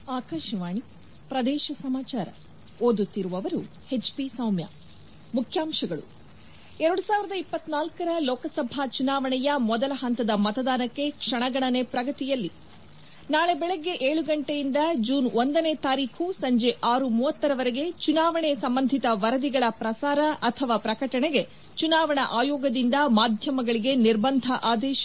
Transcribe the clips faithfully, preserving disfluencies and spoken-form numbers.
ಆಕಾಶವಾಣಿ ಪ್ರದೇಶ ಸಮಾಚಾರ ಓದುತ್ತಿರುವವರು ಎಚ್ಪಿ ಸೌಮ್ಯ. ಮುಖ್ಯಾಂಶಗಳು. ಎರಡು ಸಾವಿರದ ಇಪ್ಪತ್ನಾಲ್ಕರ ಲೋಕಸಭಾ ಚುನಾವಣೆಯ ಮೊದಲ ಹಂತದ ಮತದಾನಕ್ಕೆ ಕ್ಷಣಗಣನೆ ಪ್ರಗತಿಯಲ್ಲಿ. ನಾಳೆ ಬೆಳಗ್ಗೆ ಏಳು ಗಂಟೆಯಿಂದ ಜೂನ್ ಒಂದನೇ ತಾರೀಖು ಸಂಜೆ ಆರು ಮೂವತ್ತರವರೆಗೆ ಚುನಾವಣೆ ಸಂಬಂಧಿತ ವರದಿಗಳ ಪ್ರಸಾರ ಅಥವಾ ಪ್ರಕಟಣೆಗೆ ಚುನಾವಣಾ ಆಯೋಗದಿಂದ ಮಾಧ್ಯಮಗಳಿಗೆ ನಿರ್ಬಂಧ ಆದೇಶ.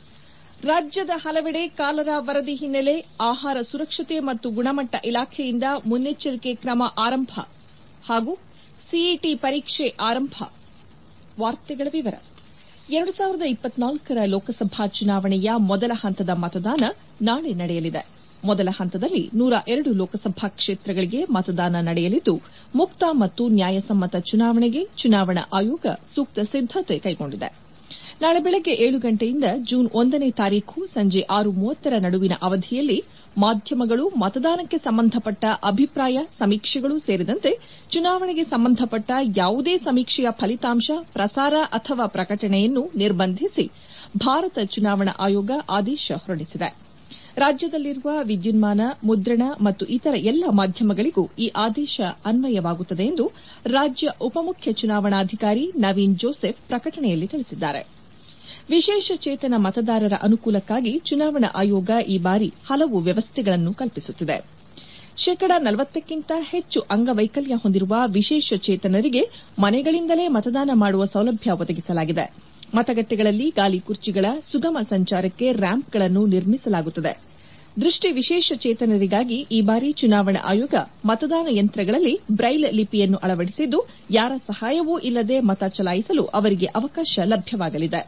ರಾಜ್ಯದ ಹಲವೆಡೆ ಕಾಲರಾ ವರದಿ ಹಿನ್ನೆಲೆ ಆಹಾರ ಸುರಕ್ಷತೆ ಮತ್ತು ಗುಣಮಟ್ಟ ಇಲಾಖೆಯಿಂದ ಮುನ್ನೆಚ್ಚರಿಕೆ ಕ್ರಮ ಆರಂಭ ಹಾಗೂ ಸಿಇಟಿ ಪರೀಕ್ಷೆ ಆರಂಭ. ವಾರ್ತೆಗಳ ವಿವರ. ಎರಡು ಸಾವಿರದ ಇಪ್ಪತ್ನಾಲ್ಕರ ಲೋಕಸಭಾ ಚುನಾವಣೆಯ ಮೊದಲ ಹಂತದ ಮತದಾನ ನಾಳೆ ನಡೆಯಲಿದೆ. ಮೊದಲ ಹಂತದಲ್ಲಿ ನೂರ ಎರಡು ಲೋಕಸಭಾ ಕ್ಷೇತ್ರಗಳಿಗೆ ಮತದಾನ ನಡೆಯಲಿದ್ದು, ಮುಕ್ತ ಮತ್ತು ನ್ಯಾಯಸಮ್ಮತ ಚುನಾವಣೆಗೆ ಚುನಾವಣಾ ಆಯೋಗ ಸೂಕ್ತ ಸಿದ್ದತೆ ಕೈಗೊಂಡಿದೆ. ನಾಳೆ ಬೆಳಗ್ಗೆ ಏಳು ಗಂಟೆಯಿಂದ ಜೂನ್ ಒಂದನೇ ತಾರೀಖು ಸಂಜೆ ಆರು ಮೂವತ್ತರ ನಡುವಿನ ಅವಧಿಯಲ್ಲಿ ಮಾಧ್ಯಮಗಳು ಮತದಾನಕ್ಕೆ ಸಂಬಂಧಪಟ್ಟ ಅಭಿಪ್ರಾಯ ಸಮೀಕ್ಷೆಗಳು ಸೇರಿದಂತೆ ಚುನಾವಣೆಗೆ ಸಂಬಂಧಪಟ್ಟ ಯಾವುದೇ ಸಮೀಕ್ಷೆಯ ಫಲಿತಾಂಶ ಪ್ರಸಾರ ಅಥವಾ ಪ್ರಕಟಣೆಯನ್ನು ನಿರ್ಬಂಧಿಸಿ ಭಾರತ ಚುನಾವಣಾ ಆಯೋಗ ಆದೇಶ ಹೊರಡಿಸಿದೆ. ರಾಜ್ಯದಲ್ಲಿರುವ ವಿದ್ಯುನ್ಮಾನ, ಮುದ್ರಣ ಮತ್ತು ಇತರ ಎಲ್ಲ ಮಾಧ್ಯಮಗಳಿಗೂ ಈ ಆದೇಶ ಅನ್ವಯವಾಗುತ್ತದೆ ಎಂದು ರಾಜ್ಯ ಉಪಮುಖ್ಯ ಚುನಾವಣಾಧಿಕಾರಿ ನವೀನ್ ಜೋಸೆಫ್ ಪ್ರಕಟಣೆಯಲ್ಲಿ ತಿಳಿಸಿದ್ದಾರೆ. ವಿಶೇಷ ಚೇತನ ಮತದಾರರ ಅನುಕೂಲಕ್ಕಾಗಿ ಚುನಾವಣಾ ಆಯೋಗ ಈ ಬಾರಿ ಹಲವು ವ್ಯವಸ್ಥೆಗಳನ್ನು ಕಲ್ಪಿಸುತ್ತಿದೆ. ಶೇಕಡಾ ನಲವತ್ತಕ್ಕಿಂತ ಹೆಚ್ಚು ಅಂಗವೈಕಲ್ಯ ಹೊಂದಿರುವ ವಿಶೇಷ ಚೇತನರಿಗೆ ಮನೆಗಳಿಂದಲೇ ಮತದಾನ ಮಾಡುವ ಸೌಲಭ್ಯ ಒದಗಿಸಲಾಗಿದೆ. ಮತಗಟ್ಟೆಗಳಲ್ಲಿ ಗಾಲಿ ಕುರ್ಚಿಗಳ ಸುಗಮ ಸಂಚಾರಕ್ಕೆ ರ್ಯಾಂಪ್ಗಳನ್ನು ನಿರ್ಮಿಸಲಾಗುತ್ತದೆ. ದೃಷ್ಟಿ ವಿಶೇಷ ಚೇತನರಿಗಾಗಿ ಈ ಬಾರಿ ಚುನಾವಣಾ ಆಯೋಗ ಮತದಾನ ಯಂತ್ರಗಳಲ್ಲಿ ಬ್ರೈಲ್ ಲಿಪಿಯನ್ನು ಅಳವಡಿಸಿದ್ದು, ಯಾರ ಸಹಾಯವೂ ಇಲ್ಲದೆ ಮತ ಚಲಾಯಿಸಲು ಅವರಿಗೆ ಅವಕಾಶ ಲಭ್ಯವಾಗಲಿದೆ.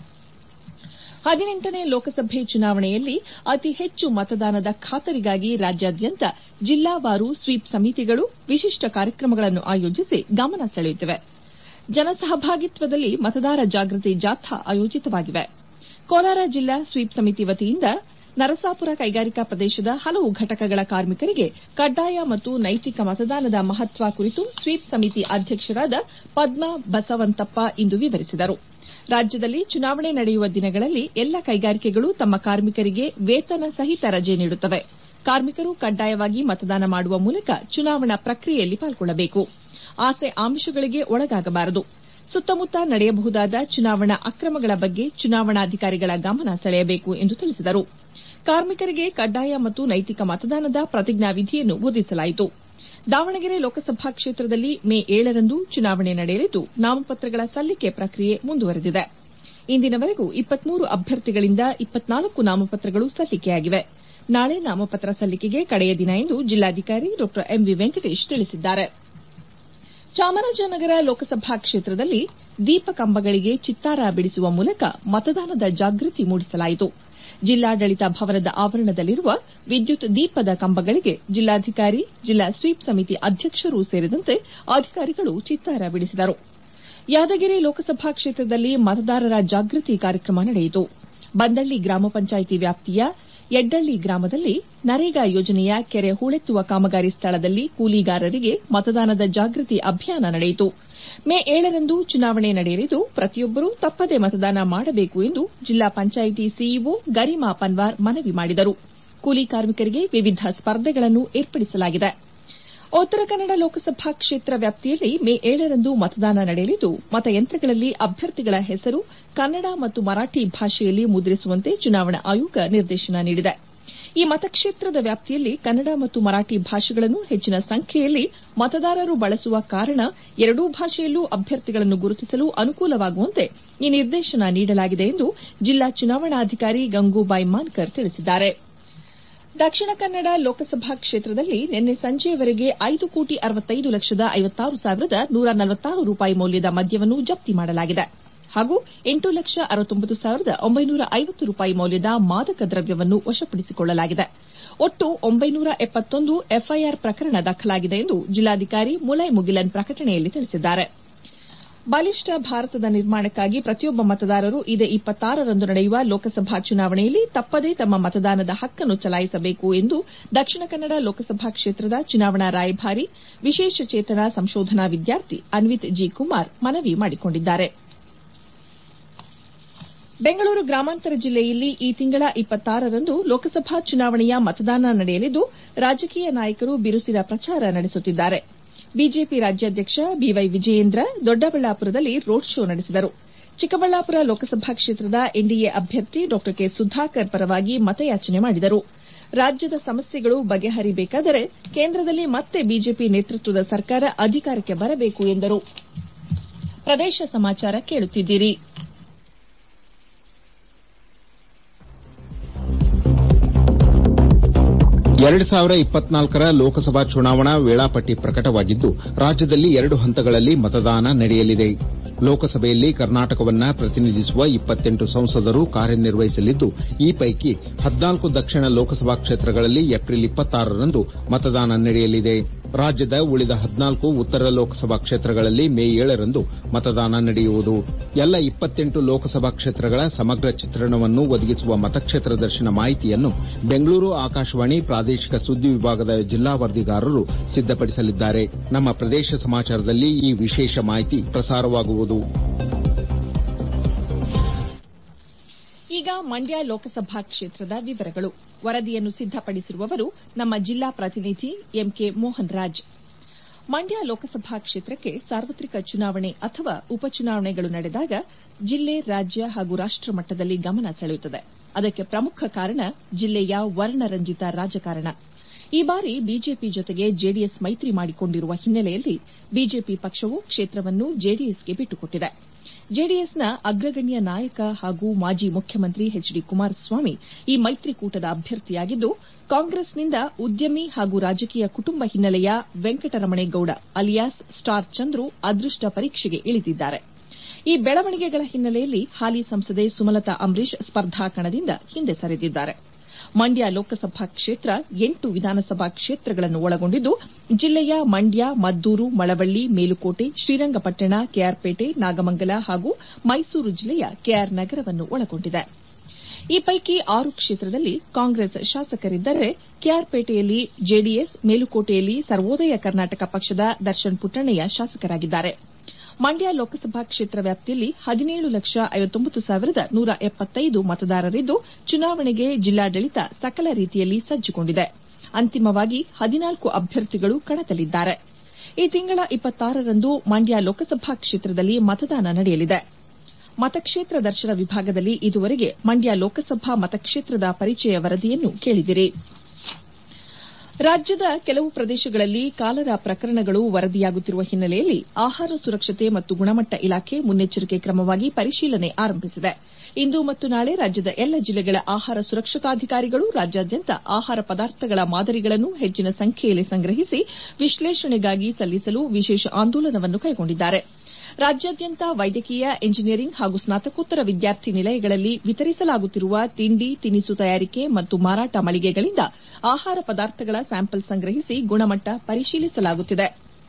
ಹದಿನೆಂಟನೇ ಲೋಕಸಭೆ ಚುನಾವಣೆಯಲ್ಲಿ ಅತಿ ಹೆಚ್ಚು ಮತದಾನದ ಖಾತರಿಗಾಗಿ ರಾಜ್ಯಾದ್ಯಂತ ಜಿಲ್ಲಾವಾರು ಸ್ವೀಪ್ ಸಮಿತಿಗಳು ವಿಶಿಷ್ಟ ಕಾರ್ಯಕ್ರಮಗಳನ್ನು ಆಯೋಜಿಸಿ ಗಮನ ಸೆಳೆಯುತ್ತಿವೆ. ಜನಸಹಭಾಗಿತ್ವದಲ್ಲಿ ಮತದಾರ ಜಾಗೃತಿ ಜಾಥಾ ಆಯೋಜಿತವಾಗಿವೆ. ಕೋಲಾರ ಜಿಲ್ಲಾ ಸ್ವೀಪ್ ಸಮಿತಿ ವತಿಯಿಂದ ನರಸಾಪುರ ಕೈಗಾರಿಕಾ ಪ್ರದೇಶದ ಹಲವು ಘಟಕಗಳ ಕಾರ್ಮಿಕರಿಗೆ ಕಡ್ಡಾಯ ಮತ್ತು ನೈತಿಕ ಮತದಾನದ ಮಹತ್ವ ಕುರಿತು ಸ್ವೀಪ್ ಸಮಿತಿ ಅಧ್ಯಕ್ಷರಾದ ಪದ್ಮಾ ಬಸವಂತಪ್ಪ ಇಂದು ವಿವರಿಸಿದರು. ರಾಜ್ಯದಲ್ಲಿ ಚುನಾವಣೆ ನಡೆಯುವ ದಿನಗಳಲ್ಲಿ ಎಲ್ಲ ಕೈಗಾರಿಕೆಗಳು ತಮ್ಮ ಕಾರ್ಮಿಕರಿಗೆ ವೇತನ ಸಹಿತ ರಜೆ ನೀಡುತ್ತವೆ. ಕಾರ್ಮಿಕರು ಕಡ್ಡಾಯವಾಗಿ ಮತದಾನ ಮಾಡುವ ಮೂಲಕ ಚುನಾವಣಾ ಪ್ರಕ್ರಿಯೆಯಲ್ಲಿ ಪಾಲ್ಗೊಳ್ಳಬೇಕು. ಆಸೆ ಆಮಿಷಗಳಿಗೆ ಒಳಗಾಗಬಾರದು. ಸುತ್ತಮುತ್ತ ನಡೆಯಬಹುದಾದ ಚುನಾವಣಾ ಅಕ್ರಮಗಳ ಬಗ್ಗೆ ಚುನಾವಣಾಧಿಕಾರಿಗಳ ಗಮನ ಸೆಳೆಯಬೇಕು ಎಂದು ತಿಳಿಸಿದರು. ಕಾರ್ಮಿಕರಿಗೆ ಕಡ್ಡಾಯ ಮತ್ತು ನೈತಿಕ ಮತದಾನದ ಪ್ರತಿಜ್ಞಾವಿಧಿಯನ್ನು ಬೋಧಿಸಲಾಯಿತು. ದಾವಣಗೆರೆ ಲೋಕಸಭಾ ಕ್ಷೇತ್ರದಲ್ಲಿ ಮೇ ಏಳರಂದು ಚುನಾವಣೆ ನಡೆಯಲಿದ್ದು, ನಾಮಪತ್ರಗಳ ಸಲ್ಲಿಕೆ ಪ್ರಕ್ರಿಯೆ ಮುಂದುವರೆದಿದೆ. ಇಂದಿನವರೆಗೂ ಇಪ್ಪತ್ಮೂರು ಅಭ್ಯರ್ಥಿಗಳಿಂದ ಇಪ್ಪತ್ನಾಲ್ಕು ನಾಮಪತ್ರಗಳು ಸಲ್ಲಿಕೆಯಾಗಿವೆ. ನಾಳೆ ನಾಮಪತ್ರ ಸಲ್ಲಿಕೆಗೆ ಕಡೆಯ ದಿನ ಎಂದು ಜಿಲ್ಲಾಧಿಕಾರಿ ಡಾ ಎಂವಿ ವೆಂಕಟೇಶ್ ತಿಳಿಸಿದ್ದಾರೆ. ಚಾಮರಾಜನಗರ ಲೋಕಸಭಾ ಕ್ಷೇತ್ರದಲ್ಲಿ ದೀಪಕಂಬಗಳಿಗೆ ಚಿತ್ತಾರ ಬಿಡಿಸುವ ಮೂಲಕ ಮತದಾನದ ಜಾಗೃತಿ ಮೂಡಿಸಲಾಯಿತು. ಜಿಲ್ಲಾಡಳಿತ ಭವನದ ಆವರಣದಲ್ಲಿರುವ ವಿದ್ಯುತ್ ದೀಪದ ಕಂಬಗಳಿಗೆ ಜಿಲ್ಲಾಧಿಕಾರಿ, ಜಿಲ್ಲಾ ಸ್ವೀಪ್ ಸಮಿತಿ ಅಧ್ಯಕ್ಷರು ಸೇರಿದಂತೆ ಅಧಿಕಾರಿಗಳು ಚಿತ್ತಾರ ಬಿಡಿಸಿದರು. ಯಾದಗಿರಿ ಲೋಕಸಭಾ ಕ್ಷೇತ್ರದಲ್ಲಿ ಮತದಾರರ ಜಾಗೃತಿ ಕಾರ್ಯಕ್ರಮ ನಡೆಯಿತು. ಬಂದಳ್ಳಿ ಗ್ರಾಮ ಪಂಚಾಯಿತಿ ವ್ಯಾಪ್ತಿಯ ಯಡ್ಡಳ್ಳಿ ಗ್ರಾಮದಲ್ಲಿ ನರೇಗಾ ಯೋಜನೆಯ ಕೆರೆ ಹೂಳೆತ್ತುವ ಕಾಮಗಾರಿ ಸ್ಥಳದಲ್ಲಿ ಕೂಲಿಗಾರರಿಗೆ ಮತದಾನದ ಜಾಗೃತಿ ಅಭಿಯಾನ ನಡೆಯಿತು. ಮೇ ಏಳರಂದು ಚುನಾವಣೆ ನಡೆಯಲಿದ್ದು, ಪ್ರತಿಯೊಬ್ಬರೂ ತಪ್ಪದೆ ಮತದಾನ ಮಾಡಬೇಕು ಎಂದು ಜಿಲ್ಲಾ ಪಂಚಾಯಿತಿ ಸಿಇಒ ಗರಿಮಾ ಪನ್ವಾರ್ ಮನವಿ ಮಾಡಿದರು. ಕೂಲಿ ಕಾರ್ಮಿಕರಿಗೆ ವಿವಿಧ ಸ್ಪರ್ಧೆಗಳನ್ನು ಏರ್ಪಡಿಸಲಾಗಿದೆ. ಉತ್ತರ ಕನ್ನಡ ಲೋಕಸಭಾ ಕ್ಷೇತ್ರ ವ್ಯಾಪ್ತಿಯಲ್ಲಿ ಮೇ ಏಳರಂದು ಮತದಾನ ನಡೆಯಲಿದ್ದು, ಮತಯಂತ್ರಗಳಲ್ಲಿ ಅಭ್ಯರ್ಥಿಗಳ ಹೆಸರು ಕನ್ನಡ ಮತ್ತು ಮರಾಠಿ ಭಾಷೆಯಲ್ಲಿ ಮುದ್ರಿಸುವಂತೆ ಚುನಾವಣಾ ಆಯೋಗ ನಿರ್ದೇಶನ ನೀಡಿದೆ. ಈ ಮತಕ್ಷೇತ್ರದ ವ್ಯಾಪ್ತಿಯಲ್ಲಿ ಕನ್ನಡ ಮತ್ತು ಮರಾಠಿ ಭಾಷೆಗಳನ್ನು ಹೆಚ್ಚಿನ ಸಂಖ್ಯೆಯಲ್ಲಿ ಮತದಾರರು ಬಳಸುವ ಕಾರಣ ಎರಡೂ ಭಾಷೆಯಲ್ಲೂ ಅಭ್ಯರ್ಥಿಗಳನ್ನು ಗುರುತಿಸಲು ಅನುಕೂಲವಾಗುವಂತೆ ಈ ನಿರ್ದೇಶನ ನೀಡಲಾಗಿದೆ ಎಂದು ಜಿಲ್ಲಾ ಚುನಾವಣಾಧಿಕಾರಿ ಗಂಗೂಬಾಯಿ ಮಾನ್ಕರ್ ತಿಳಿಸಿದ್ದಾರೆ. ದಕ್ಷಿಣ ಕನ್ನಡ ಲೋಕಸಭಾ ಕ್ಷೇತ್ರದಲ್ಲಿ ನಿನ್ನೆ ಸಂಜೆಯವರೆಗೆ ಐದು ಕೋಟಿ ಅರವತ್ತೈದು ಲಕ್ಷದ ಐವತ್ತಾರು ಸಾವಿರದ ನೂರ ನಲವತ್ತಾರು ರೂಪಾಯಿ ಮೌಲ್ಯದ ಮದ್ಯವನ್ನು ಜಪ್ತಿ ಮಾಡಲಾಗಿದೆ ಹಾಗೂ ಎಂಟು ಲಕ್ಷ ಅರವತ್ತೊಂಬತ್ತು ಸಾವಿರದ ಒಂಬೈನೂರ ಐವತ್ತು ರೂಪಾಯಿ ಮೌಲ್ಯದ ಮಾದಕ ದ್ರವ್ಯವನ್ನು ವಶಪಡಿಸಿಕೊಳ್ಳಲಾಗಿದೆ. ಒಟ್ಟು ಒಂಬೈನೂರ ಎಪ್ಪತ್ತೊಂದು ಎಫ್ಐಆರ್ ಪ್ರಕರಣ ದಾಖಲಾಗಿದೆ ಎಂದು ಜಿಲ್ಲಾಧಿಕಾರಿ ಮುಲೈ ಮುಗಿಲನ್ ಪ್ರಕಟಣೆಯಲ್ಲಿ ತಿಳಿಸಿದ್ದಾರೆ. ಬಲಿಷ್ಠ ಭಾರತದ ನಿರ್ಮಾಣಕ್ಕಾಗಿ ಪ್ರತಿಯೊಬ್ಬ ಮತದಾರರು ಇದೇ ಇಪ್ಪತ್ತಾರರಂದು ನಡೆಯುವ ಲೋಕಸಭಾ ಚುನಾವಣೆಯಲ್ಲಿ ತಪ್ಪದೇ ತಮ್ಮ ಮತದಾನದ ಹಕ್ಕನ್ನು ಚಲಾಯಿಸಬೇಕು ಎಂದು ದಕ್ಷಿಣ ಕನ್ನಡ ಲೋಕಸಭಾ ಕ್ಷೇತ್ರದ ಚುನಾವಣಾ ರಾಯಭಾರಿ, ವಿಶೇಷ ಚೇತನ ಸಂಶೋಧನಾ ವಿದ್ಯಾರ್ಥಿ ಅನ್ವಿತ್ ಜಿ ಕುಮಾರ್ ಮನವಿ ಮಾಡಿಕೊಂಡಿದ್ದಾರೆ. ಬೆಂಗಳೂರು ಗ್ರಾಮಾಂತರ ಜಿಲ್ಲೆಯಲ್ಲಿ ಈ ತಿಂಗಳ ಇಪ್ಪತ್ತಾರರಂದು ಲೋಕಸಭಾ ಚುನಾವಣೆಯ ಮತದಾನ ನಡೆಯಲಿದ್ದು ರಾಜಕೀಯ ನಾಯಕರು ಬಿರುಸಿನ ಪ್ರಚಾರ ನಡೆಸುತ್ತಿದ್ದಾರೆ. ಬಿಜೆಪಿ ರಾಜ್ಯಾಧ್ಯಕ್ಷ ಬಿವೈ ವಿಜಯೇಂದ್ರ ದೊಡ್ಡಬಳ್ಳಾಪುರದಲ್ಲಿ ರೋಡ್ ಶೋ ನಡೆಸಿದರು. ಚಿಕ್ಕಬಳ್ಳಾಪುರ ಲೋಕಸಭಾ ಕ್ಷೇತ್ರದ ಎನ್ಡಿಎ ಅಭ್ಯರ್ಥಿ ಡಾ ಕೆ ಸುಧಾಕರ್ ಪರವಾಗಿ ಮತಯಾಚನೆ ಮಾಡಿದರು. ರಾಜ್ಯದ ಸಮಸ್ಯೆಗಳು ಬಗೆಹರಿಬೇಕಾದರೆ ಕೇಂದ್ರದಲ್ಲಿ ಮತ್ತೆ ಬಿಜೆಪಿ ನೇತೃತ್ವದ ಸರ್ಕಾರ ಅಧಿಕಾರಕ್ಕೆ ಬರಬೇಕು ಎಂದರು. ಪ್ರದೇಶ ಸಮಾಚಾರ ಕೇಳುತ್ತಿದ್ದೀರಿ. ಎರಡು ಸಾವಿರದ ಇಪ್ಪತ್ನಾಲ್ಕರ ಲೋಕಸಭಾ ಚುನಾವಣಾ ವೇಳಾಪಟ್ಟಿ ಪ್ರಕಟವಾಗಿದ್ದು ರಾಜ್ಯದಲ್ಲಿ ಎರಡು ಹಂತಗಳಲ್ಲಿ ಮತದಾನ ನಡೆಯಲಿದೆ. ಲೋಕಸಭೆಯಲ್ಲಿ ಕರ್ನಾಟಕವನ್ನ ಪ್ರತಿನಿಧಿಸುವ ಇಪ್ಪತ್ತೆಂಟು ಸಂಸದರು ಕಾರ್ಯನಿರ್ವಹಿಸಲಿದ್ದು ಈ ಪೈಕಿ ಹದಿನಾಲ್ಕು ದಕ್ಷಿಣ ಲೋಕಸಭಾ ಕ್ಷೇತ್ರಗಳಲ್ಲಿ ಏಪ್ರಿಲ್ ಇಪ್ಪತ್ತಾರರಂದು ಮತದಾನ ನಡೆಯಲಿದೆ. ರಾಜ್ಯದ ಉಳಿದ ಹದಿನಾಲ್ಕು ಉತ್ತರ ಲೋಕಸಭಾ ಕ್ಷೇತ್ರಗಳಲ್ಲಿ ಮೇ ಏಳರಂದು ಮತದಾನ ನಡೆಯುವುದು. ಎಲ್ಲ ಇಪ್ಪತ್ತೆಂಟು ಲೋಕಸಭಾ ಕ್ಷೇತ್ರಗಳ ಸಮಗ್ರ ಚಿತ್ರಣವನ್ನು ಒದಗಿಸುವ ಮತಕ್ಷೇತ್ರ ದರ್ಶನ ಮಾಹಿತಿಯನ್ನು ಬೆಂಗಳೂರು ಆಕಾಶವಾಣಿ ಪ್ರಾದೇಶಿಕ ಸುದ್ದಿ ವಿಭಾಗದ ಜಿಲ್ಲಾ ವರದಿಗಾರರು ಸಿದ್ದಪಡಿಸಲಿದ್ದಾರೆ. ನಮ್ಮ ಪ್ರದೇಶ ಸಮಾಚಾರದಲ್ಲಿ ಈ ವಿಶೇಷ ಮಾಹಿತಿ ಪ್ರಸಾರವಾಗುವುದು. ಈಗ ಮಂಡ್ಯ ಲೋಕಸಭಾ ಕ್ಷೇತ್ರದ ವಿವರಗಳು. ವರದಿಯನ್ನು ಸಿದ್ದಪಡಿಸಿರುವವರು ನಮ್ಮ ಜಿಲ್ಲಾ ಪ್ರತಿನಿಧಿ ಎಂಕೆ ಮೋಹನ್ ರಾಜ್. ಮಂಡ್ಯ ಲೋಕಸಭಾ ಕ್ಷೇತ್ರಕ್ಕೆ ಸಾರ್ವತ್ರಿಕ ಚುನಾವಣೆ ಅಥವಾ ಉಪಚುನಾವಣೆಗಳು ನಡೆದಾಗ ಜಿಲ್ಲೆ, ರಾಜ್ಯ ಹಾಗೂ ರಾಷ್ಟ ಮಟ್ಟದಲ್ಲಿ ಗಮನ ಸೆಳೆಯುತ್ತದೆ. ಅದಕ್ಕೆ ಪ್ರಮುಖ ಕಾರಣ ಜಿಲ್ಲೆಯ ವರ್ಣರಂಜಿತ ರಾಜಕಾರಣ. ಈ ಬಾರಿ ಬಿಜೆಪಿ ಜೊತೆಗೆ ಜೆಡಿಎಸ್ ಮೈತ್ರಿ ಮಾಡಿಕೊಂಡಿರುವ ಹಿನ್ನೆಲೆಯಲ್ಲಿ ಬಿಜೆಪಿ ಪಕ್ಷವು ಕ್ಷೇತ್ರವನ್ನು ಜೆಡಿಎಸ್ಗೆ ಬಿಟ್ಟುಕೊಟ್ಟಿದೆ. ಜೆಡಿಎಸ್ನ ಅಗ್ರಗಣ್ಯ ನಾಯಕ ಹಾಗೂ ಮಾಜಿ ಮುಖ್ಯಮಂತ್ರಿ ಎಚ್ ಡಿ ಕುಮಾರಸ್ವಾಮಿ ಈ ಮೈತ್ರಿಕೂಟದ ಅಭ್ಯರ್ಥಿಯಾಗಿದ್ದು, ಕಾಂಗ್ರೆಸ್ನಿಂದ ಉದ್ಯಮಿ ಹಾಗೂ ರಾಜಕೀಯ ಕುಟುಂಬ ಹಿನ್ನೆಲೆಯ ವೆಂಕಟರಮಣೇಗೌಡ ಅಲಿಯಾಸ್ ಸ್ಟಾರ್ ಚಂದ್ರು ಅದೃಷ್ಟ ಪರೀಕ್ಷೆಗೆ ಇಳಿದಿದ್ದಾರೆ. ಈ ಬೆಳವಣಿಗೆಗಳ ಹಿನ್ನೆಲೆಯಲ್ಲಿ ಹಾಲಿ ಸಂಸದೆ ಸುಮಲತಾ ಅಂಬರೀಶ್ ಸ್ಪರ್ಧಾ ಕಣದಿಂದ ಹಿಂದೆ ಸರಿದಿದ್ದಾರೆ. ಮಂಡ್ಯ ಲೋಕಸಭಾ ಕ್ಷೇತ್ರ ಎಂಟು ವಿಧಾನಸಭಾ ಕ್ಷೇತ್ರಗಳನ್ನು ಒಳಗೊಂಡಿದ್ದು ಜಿಲ್ಲೆಯ ಮಂಡ್ಯ, ಮದ್ದೂರು, ಮಳವಳ್ಳಿ, ಮೇಲುಕೋಟೆ, ಶ್ರೀರಂಗಪಟ್ಟಣ, ಕೆಆರ್ಪೇಟೆ, ನಾಗಮಂಗಲ ಹಾಗೂ ಮೈಸೂರು ಜಿಲ್ಲೆಯ ಕೆಆರ್ ನಗರವನ್ನು ಒಳಗೊಂಡಿದೆ. ಈ ಪೈಕಿ ಆರು ಕ್ಷೇತ್ರದಲ್ಲಿ ಕಾಂಗ್ರೆಸ್ ಶಾಸಕರಿದ್ದರೆ ಕೆಆರ್ಪೇಟೆಯಲ್ಲಿ ಜೆಡಿಎಸ್, ಮೇಲುಕೋಟೆಯಲ್ಲಿ ಸರ್ವೋದಯ ಕರ್ನಾಟಕ ಪಕ್ಷದ ದರ್ಶನ್ ಪುಟ್ಟಣ್ಣಯ್ಯ ಶಾಸಕರಾಗಿದ್ದಾರೆ. ಮಂಡ್ಯ ಲೋಕಸಭಾ ಕ್ಷೇತ್ರ ವ್ಯಾಪ್ತಿಯಲ್ಲಿ ಹದಿನೇಳು ಲಕ್ಷ ಐವತ್ತೊಂಬತ್ತು ಸಾವಿರದ ನೂರ ಎಪ್ಪತ್ತೈದು ಮತದಾರರಿದ್ದು ಚುನಾವಣೆಗೆ ಜಿಲ್ಲಾಡಳಿತ ಸಕಲ ರೀತಿಯಲ್ಲಿ ಸಜ್ಜುಗೊಂಡಿದೆ. ಅಂತಿಮವಾಗಿ ಹದಿನಾಲ್ಕು ಅಭ್ಯರ್ಥಿಗಳು ಕಣದಲ್ಲಿದ್ದಾರೆ. ಈ ತಿಂಗಳ ಇಪ್ಪತ್ತಾರರಂದು ಮಂಡ್ಯ ಲೋಕಸಭಾ ಕ್ಷೇತ್ರದಲ್ಲಿ ಮತದಾನ ನಡೆಯಲಿದೆ. ಮತಕ್ಷೇತ್ರ ದರ್ಶನ ವಿಭಾಗದಲ್ಲಿ ಇದುವರೆಗೆ ಮಂಡ್ಯ ಲೋಕಸಭಾ ಮತಕ್ಷೇತ್ರದ ಪರಿಚಯ ವರದಿಯನ್ನು ಕೇಳಿದಿರಿ. ರಾಜ್ಯದ ಕೆಲವು ಪ್ರದೇಶಗಳಲ್ಲಿ ಕಾಲರ ಪ್ರಕರಣಗಳು ವರದಿಯಾಗುತ್ತಿರುವ ಹಿನ್ನೆಲೆಯಲ್ಲಿ ಆಹಾರ ಸುರಕ್ಷತೆ ಮತ್ತು ಗುಣಮಟ್ಟ ಇಲಾಖೆ ಮುನ್ನೆಚ್ಚರಿಕೆ ಕ್ರಮವಾಗಿ ಪರಿಶೀಲನೆ ಆರಂಭಿಸಿದೆ. ಇಂದು ಮತ್ತು ನಾಳೆ ರಾಜ್ಯದ ಎಲ್ಲ ಜಿಲ್ಲೆಗಳ ಆಹಾರ ಸುರಕ್ಷತಾಧಿಕಾರಿಗಳು ರಾಜ್ಯಾದ್ಯಂತ ಆಹಾರ ಪದಾರ್ಥಗಳ ಮಾದರಿಗಳನ್ನು ಹೆಚ್ಚಿನ ಸಂಖ್ಯೆಯಲ್ಲಿ ಸಂಗ್ರಹಿಸಿ ವಿಶ್ಲೇಷಣೆಗಾಗಿ ಸಲ್ಲಿಸಲು ವಿಶೇಷ ಆಂದೋಲನವನ್ನು ಕೈಗೊಂಡಿದ್ದಾರೆ. ರಾಜ್ಯಾದ್ಯಂತ ವೈದ್ಯಕೀಯ, ಎಂಜಿನಿಯರಿಂಗ್ ಹಾಗೂ ಸ್ನಾತಕೋತ್ತರ ವಿದ್ಯಾರ್ಥಿ ನಿಲಯಗಳಲ್ಲಿ ವಿತರಿಸಲಾಗುತ್ತಿರುವ ತಿಂಡಿ, ತಿನಿಸು ತಯಾರಿಕೆ ಮತ್ತು ಮಾರಾಟ ಮಳಿಗೆಗಳಿಂದ ಆಹಾರ ಪದಾರ್ಥಗಳ ಸ್ಯಾಂಪಲ್ ಸಂಗ್ರಹಿಸಿ ಗುಣಮಟ್ಟ ಪರಿಶೀಲಿಸಲಾಗುತ್ತಿದೆ.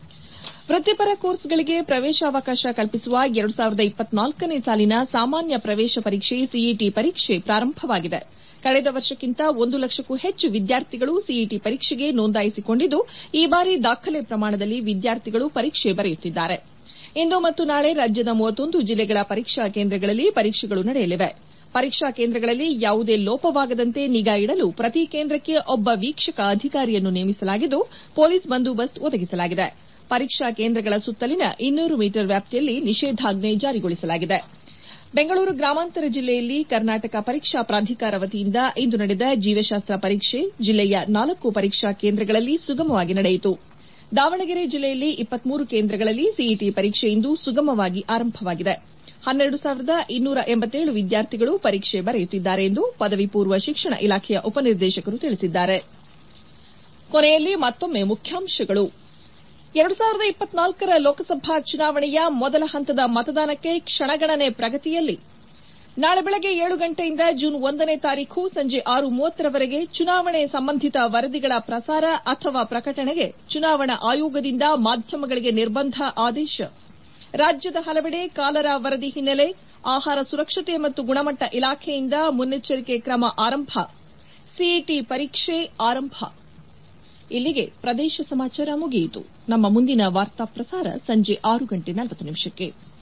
ವೃತ್ತಿಪರ ಕೋರ್ಸ್ಗಳಿಗೆ ಪ್ರವೇಶಾವಕಾಶ ಕಲ್ಪಿಸುವ ಎರಡು ಸಾವಿರದ ಇಪ್ಪತ್ನಾಲ್ಕನೇ ಸಾಲಿನ ಸಾಮಾನ್ಯ ಪ್ರವೇಶ ಪರೀಕ್ಷೆ ಸಿಇಟಿ ಪರೀಕ್ಷೆ ಪ್ರಾರಂಭವಾಗಿದೆ. ಕಳೆದ ವರ್ಷಕ್ಕಿಂತ ಒಂದು ಲಕ್ಷಕ್ಕೂ ಹೆಚ್ಚು ವಿದ್ಯಾರ್ಥಿಗಳು ಸಿಇಟಿ ಪರೀಕ್ಷೆಗೆ ನೋಂದಾಯಿಸಿಕೊಂಡಿದ್ದು ಈ ಬಾರಿ ದಾಖಲೆ ಪ್ರಮಾಣದಲ್ಲಿ ವಿದ್ಯಾರ್ಥಿಗಳು ಪರೀಕ್ಷೆ ಬರೆಯುತ್ತಿದ್ದಾರೆ. ಇಂದು ಮತ್ತು ನಾಳೆ ರಾಜ್ಯದ ಮೂವತ್ತೊಂದು ಜಿಲ್ಲೆಗಳ ಪರೀಕ್ಷಾ ಕೇಂದ್ರಗಳಲ್ಲಿ ಪರೀಕ್ಷೆಗಳು ನಡೆಯಲಿವೆ. ಪರೀಕ್ಷಾ ಕೇಂದ್ರಗಳಲ್ಲಿ ಯಾವುದೇ ಲೋಪವಾಗದಂತೆ ನಿಗಾ ಇಡಲು ಪ್ರತಿ ಕೇಂದ್ರಕ್ಕೆ ಒಬ್ಬ ವೀಕ್ಷಕ ಅಧಿಕಾರಿಯನ್ನು ನೇಮಿಸಲಾಗಿದ್ದು ಪೊಲೀಸ್ ಬಂದೋಬಸ್ತ್ ಒದಗಿಸಲಾಗಿದೆ. ಪರೀಕ್ಷಾ ಕೇಂದ್ರಗಳ ಸುತ್ತಲಿನ ಇನ್ನೂರು ಮೀಟರ್ ವ್ಯಾಪ್ತಿಯಲ್ಲಿ ನಿಷೇಧಾಜ್ಞೆ ಜಾರಿಗೊಳಿಸಲಾಗಿದೆ. ಬೆಂಗಳೂರು ಗ್ರಾಮಾಂತರ ಜಿಲ್ಲೆಯಲ್ಲಿ ಕರ್ನಾಟಕ ಪರೀಕ್ಷಾ ಪ್ರಾಧಿಕಾರ ವತಿಯಿಂದ ಇಂದು ನಡೆದ ಜೀವಶಾಸ್ತ್ರ ಪರೀಕ್ಷೆ ಜಿಲ್ಲೆಯ ನಾಲ್ಕು ಪರೀಕ್ಷಾ ಕೇಂದ್ರಗಳಲ್ಲಿ ಸುಗಮವಾಗಿ ನಡೆಯಿತು. ದಾವಣಗೆರೆ ಜಿಲ್ಲೆಯಲ್ಲಿ ಇಪ್ಪತ್ಮೂರು ಕೇಂದ್ರಗಳಲ್ಲಿ ಸಿಇಟಿ ಪರೀಕ್ಷೆ ಇಂದು ಸುಗಮವಾಗಿ ಆರಂಭವಾಗಿದೆ. ಹನ್ನೆರಡು ಸಾವಿರದ ಇನ್ನೂರ ಎಂಬತ್ತೇಳು ವಿದ್ಯಾರ್ಥಿಗಳು ಪರೀಕ್ಷೆ ಬರೆಯುತ್ತಿದ್ದಾರೆ ಎಂದು ಪದವಿ ಪೂರ್ವ ಶಿಕ್ಷಣ ಇಲಾಖೆಯ ಉಪನಿರ್ದೇಶಕರು ತಿಳಿಸಿದ್ದಾರೆ. ಕೊನೆಯಲ್ಲಿ ಮತ್ತೊಮ್ಮೆ ಮುಖ್ಯಾಂಶಗಳು. ಎರಡು ಸಾವಿರದ ಇಪ್ಪತ್ನಾಲ್ಕರ ಲೋಕಸಭಾ ಚುನಾವಣೆಯ ಮೊದಲ ಹಂತದ ಮತದಾನಕ್ಕೆ ಕ್ಷಣಗಣನೆ ಪ್ರಗತಿಯಲ್ಲಿ. ನಾಳೆ ಬೆಳಗ್ಗೆ ಏಳು ಗಂಟೆಯಿಂದ ಜೂನ್ ಒಂದನೇ ತಾರೀಖು ಸಂಜೆ ಆರು ಮೂವತ್ತರವರೆಗೆ ಚುನಾವಣೆ ಸಂಬಂಧಿತ ವರದಿಗಳ ಪ್ರಸಾರ ಅಥವಾ ಪ್ರಕಟಣೆಗೆ ಚುನಾವಣಾ ಆಯೋಗದಿಂದ ಮಾಧ್ಯಮಗಳಿಗೆ ನಿರ್ಬಂಧ ಆದೇಶ. ರಾಜ್ಯದ ಹಲವೆಡೆ ಕಾಲರ ವರದಿ ಹಿನ್ನೆಲೆ ಆಹಾರ ಸುರಕ್ಷತೆ ಮತ್ತು ಗುಣಮಟ್ಟ ಇಲಾಖೆಯಿಂದ ಮುನ್ನೆಚ್ಚರಿಕೆ ಕ್ರಮ ಆರಂಭ. ಸಿಇಟಿ ಪರೀಕ್ಷೆ ಆರಂಭ. ಇಲ್ಲಿಗೆ ಪ್ರದೇಶ ಸಮಾಚಾರ ಮುಗಿಯಿತು. ನಮ್ಮ ಮುಂದಿನ ವಾರ್ತಾ ಪ್ರಸಾರ ಸಂಜೆ ಆರು ಗಂಟೆ ನಲವತ್ತು ನಿಮಿಷಕ್ಕೆ.